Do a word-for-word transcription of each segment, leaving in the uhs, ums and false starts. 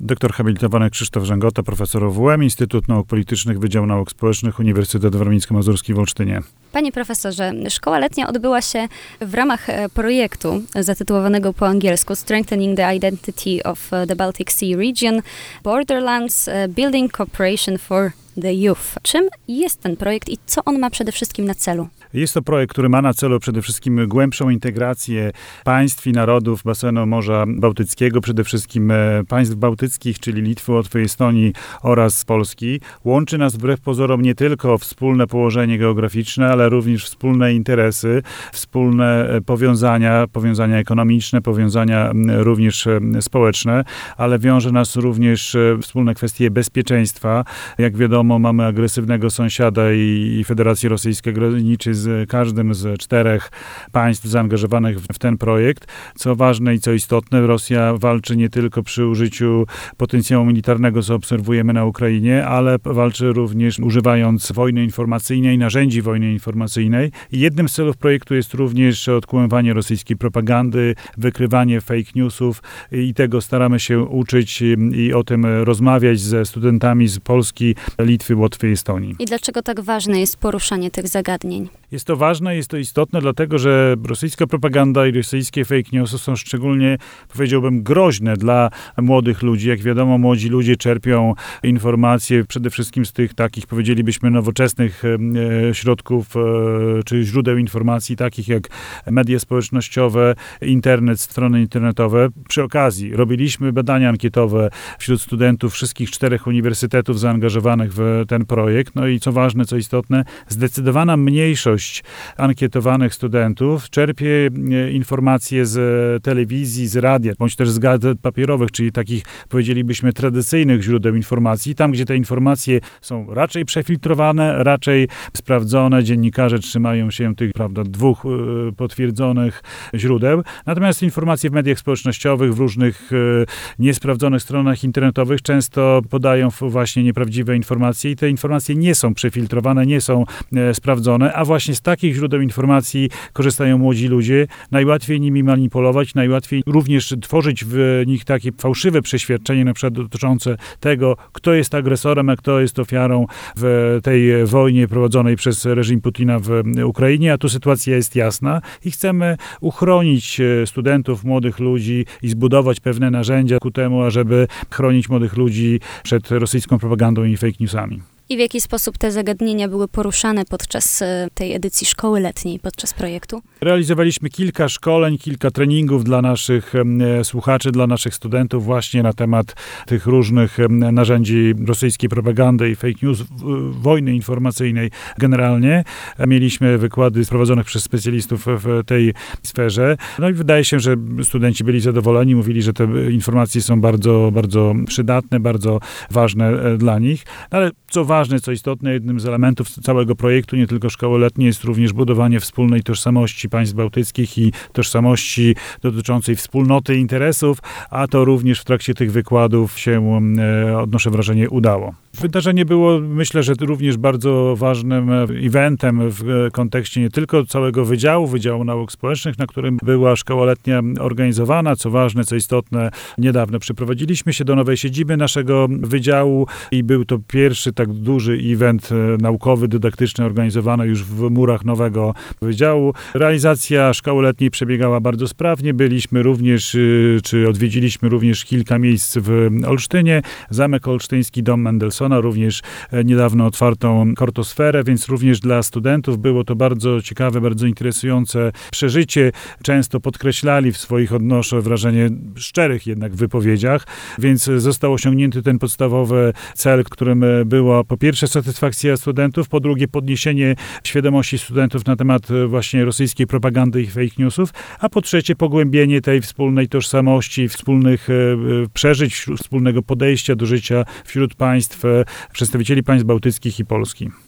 Doktor habilitowany Krzysztof Rzęgota, profesor O W M, Instytut Nauk Politycznych, Wydział Nauk Społecznych, Uniwersytet Warmińsko-Mazurski w Olsztynie. Panie profesorze, szkoła letnia odbyła się w ramach projektu zatytułowanego po angielsku Strengthening the Identity of the Baltic Sea Region, Borderlands, Building Cooperation for the Youth. Czym jest ten projekt i co on ma przede wszystkim na celu? Jest to projekt, który ma na celu przede wszystkim głębszą integrację państw i narodów basenu Morza Bałtyckiego, przede wszystkim państw bałtyckich, czyli Litwy, Łotwy, Estonii oraz Polski. Łączy nas wbrew pozorom nie tylko wspólne położenie geograficzne, ale również wspólne interesy, wspólne powiązania, powiązania ekonomiczne, powiązania również społeczne, ale wiąże nas również wspólne kwestie bezpieczeństwa. Jak wiadomo, mamy agresywnego sąsiada i Federację Rosyjską graniczy z każdym z czterech państw zaangażowanych w ten projekt. Co ważne i co istotne, Rosja walczy nie tylko przy użyciu potencjału militarnego, co obserwujemy na Ukrainie, ale walczy również używając wojny informacyjnej, narzędzi wojny informacyjnej. I jednym z celów projektu jest również odkłamywanie rosyjskiej propagandy, wykrywanie fake newsów i tego staramy się uczyć i o tym rozmawiać ze studentami z Polski, Litwy, Łotwy i Estonii. I dlaczego tak ważne jest poruszanie tych zagadnień? Jest to ważne, jest to istotne, dlatego że rosyjska propaganda i rosyjskie fake newsy są szczególnie, powiedziałbym, groźne dla młodych ludzi. Jak wiadomo, młodzi ludzie czerpią informacje przede wszystkim z tych takich, powiedzielibyśmy, nowoczesnych e, środków e, czy źródeł informacji, takich jak media społecznościowe, internet, strony internetowe. Przy okazji robiliśmy badania ankietowe wśród studentów wszystkich czterech uniwersytetów zaangażowanych w ten projekt. No i co ważne, co istotne, zdecydowana mniejszość ankietowanych studentów czerpie informacje z telewizji, z radia, bądź też z gazet papierowych, czyli takich, powiedzielibyśmy, tradycyjnych źródeł informacji. Tam, gdzie te informacje są raczej przefiltrowane, raczej sprawdzone, dziennikarze trzymają się tych, prawda, dwóch y, potwierdzonych źródeł. Natomiast informacje w mediach społecznościowych, w różnych y, niesprawdzonych stronach internetowych często podają właśnie nieprawdziwe informacje i te informacje nie są przefiltrowane, nie są y, sprawdzone, a właśnie z takich źródeł informacji korzystają młodzi ludzie. Najłatwiej nimi manipulować, najłatwiej również tworzyć w nich takie fałszywe przeświadczenie, na przykład dotyczące tego, kto jest agresorem, a kto jest ofiarą w tej wojnie prowadzonej przez reżim Putina w Ukrainie, a tu sytuacja jest jasna i chcemy uchronić studentów, młodych ludzi i zbudować pewne narzędzia ku temu, ażeby chronić młodych ludzi przed rosyjską propagandą i fake newsami. I w jaki sposób te zagadnienia były poruszane podczas tej edycji szkoły letniej, podczas projektu? Realizowaliśmy kilka szkoleń, kilka treningów dla naszych e, słuchaczy, dla naszych studentów właśnie na temat tych różnych e, narzędzi rosyjskiej propagandy i fake news, w, wojny informacyjnej generalnie. Mieliśmy wykłady prowadzonych przez specjalistów w tej sferze. No i wydaje się, że studenci byli zadowoleni, mówili, że te informacje są bardzo, bardzo przydatne, bardzo ważne e, dla nich. Ale co ważne, Ważne, co istotne, jednym z elementów całego projektu, nie tylko szkoły letniej, jest również budowanie wspólnej tożsamości państw bałtyckich i tożsamości dotyczącej wspólnoty interesów, a to również w trakcie tych wykładów się, e, odnoszę wrażenie, udało. Wydarzenie było, myślę, że również bardzo ważnym eventem w kontekście nie tylko całego wydziału, Wydziału Nauk Społecznych, na którym była szkoła letnia organizowana. Co ważne, co istotne, niedawno przeprowadziliśmy się do nowej siedziby naszego wydziału i był to pierwszy tak duży event naukowy, dydaktyczny organizowany już w murach nowego wydziału. Realizacja szkoły letniej przebiegała bardzo sprawnie. Byliśmy również, czy odwiedziliśmy również kilka miejsc w Olsztynie. Zamek Olsztyński, Dom Mendelssohna, również niedawno otwartą kortosferę, więc również dla studentów było to bardzo ciekawe, bardzo interesujące przeżycie. Często podkreślali w swoich, odnoszę wrażenie, szczerych jednak wypowiedziach, więc został osiągnięty ten podstawowy cel, którym była po pierwsze satysfakcja studentów, po drugie podniesienie świadomości studentów na temat właśnie rosyjskiej propagandy i fake newsów, a po trzecie pogłębienie tej wspólnej tożsamości, wspólnych przeżyć, wspólnego podejścia do życia wśród państw, przedstawicieli państw bałtyckich i Polski.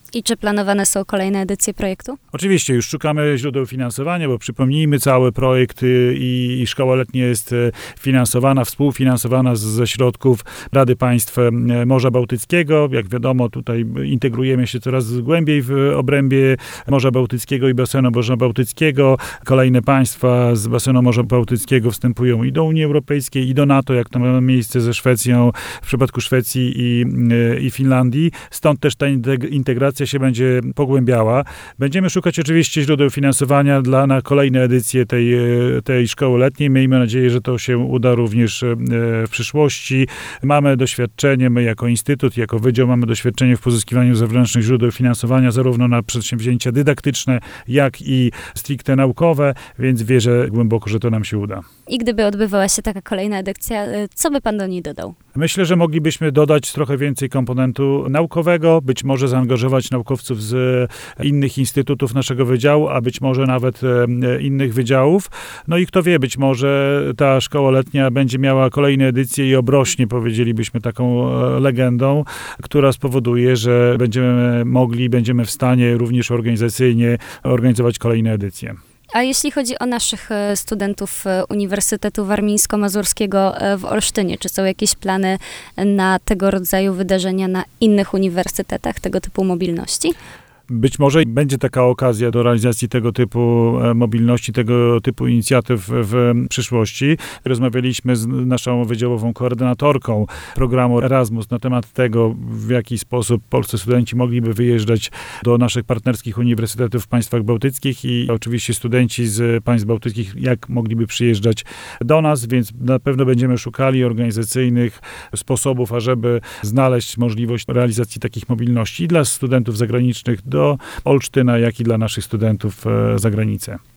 I czy planowane są kolejne edycje projektu? Oczywiście, już szukamy źródeł finansowania, bo przypomnijmy, cały projekt i, i szkoła letnia jest finansowana, współfinansowana z, ze środków Rady Państw Morza Bałtyckiego. Jak wiadomo, tutaj integrujemy się coraz głębiej w obrębie Morza Bałtyckiego i basenu Morza Bałtyckiego. Kolejne państwa z basenu Morza Bałtyckiego wstępują i do Unii Europejskiej, i do NATO, jak to ma miejsce ze Szwecją, w przypadku Szwecji i, i Finlandii. Stąd też ta integracja się będzie pogłębiała. Będziemy szukać oczywiście źródeł finansowania dla, na kolejne edycje tej, tej szkoły letniej. Miejmy nadzieję, że to się uda również w przyszłości. Mamy doświadczenie, my jako Instytut, jako Wydział mamy doświadczenie w pozyskiwaniu zewnętrznych źródeł finansowania, zarówno na przedsięwzięcia dydaktyczne, jak i stricte naukowe, więc wierzę głęboko, że to nam się uda. I gdyby odbywała się taka kolejna edycja, co by pan do niej dodał? Myślę, że moglibyśmy dodać trochę więcej komponentu naukowego, być może zaangażować naukowców z innych instytutów naszego wydziału, a być może nawet innych wydziałów. No i kto wie, być może ta szkoła letnia będzie miała kolejne edycje i obrośnie, powiedzielibyśmy, taką legendą, która spowoduje, że będziemy mogli, będziemy w stanie również organizacyjnie organizować kolejne edycje. A jeśli chodzi o naszych studentów Uniwersytetu Warmińsko-Mazurskiego w Olsztynie, czy są jakieś plany na tego rodzaju wydarzenia na innych uniwersytetach, tego typu mobilności? Być może będzie taka okazja do realizacji tego typu mobilności, tego typu inicjatyw w przyszłości. Rozmawialiśmy z naszą wydziałową koordynatorką programu Erasmus na temat tego, w jaki sposób polscy studenci mogliby wyjeżdżać do naszych partnerskich uniwersytetów w państwach bałtyckich i oczywiście studenci z państw bałtyckich, jak mogliby przyjeżdżać do nas, więc na pewno będziemy szukali organizacyjnych sposobów, ażeby znaleźć możliwość realizacji takich mobilności i dla studentów zagranicznych do Olsztyna, jak i dla naszych studentów za granicę.